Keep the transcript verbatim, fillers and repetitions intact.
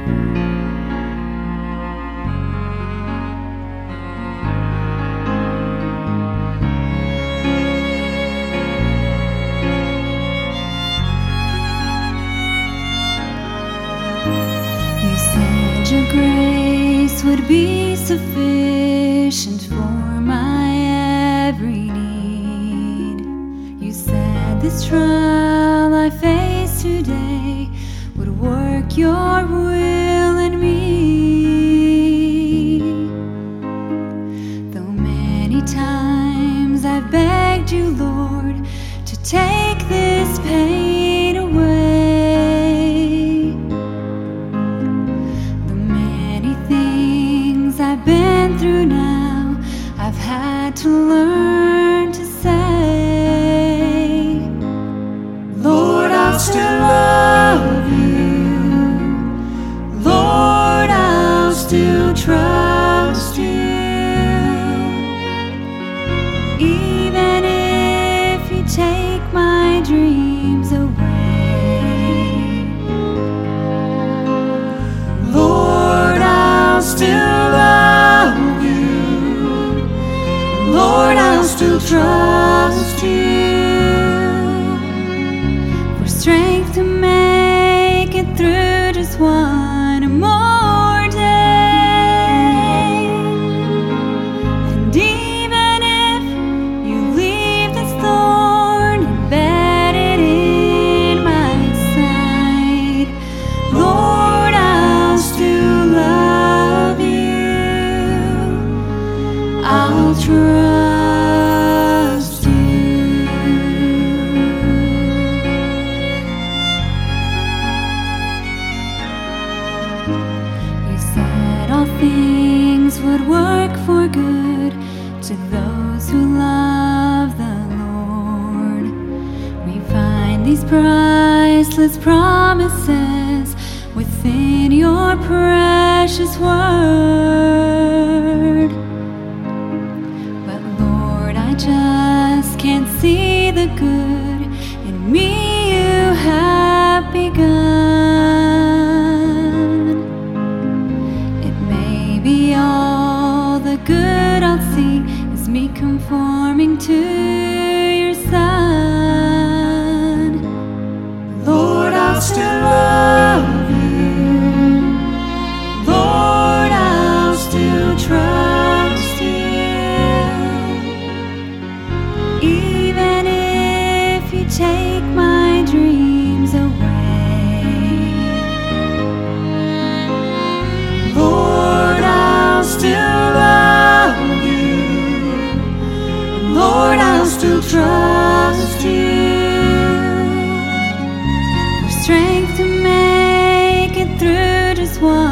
You said your grace would be sufficient for my every need. You said this trial I face today would work your will in me. Though many times I've begged you, Lord, to take this pain away, the many things I've been through now, I've had to learn to say, Lord, I'll still love you. Lord, I'll still trust you. Even if you take my dreams away, Lord, I'll still love you. Lord, I'll still trust you. For strength to make it through just one more day. And even if you leave this thorn embedded in my side, Lord, I'll still love you. I'll trust you. You said all things would work for good to those who love the Lord. We find these priceless promises within your precious word. But Lord, I just can't see the good in me you have begun. It may be all the good I'll see is me conforming to your Son. Lord, I'll still love you. Lord, I'll still trust you. Even if you take my dreams away, Lord, I'll still love you. Lord, I'll still trust you. For strength to make it through just one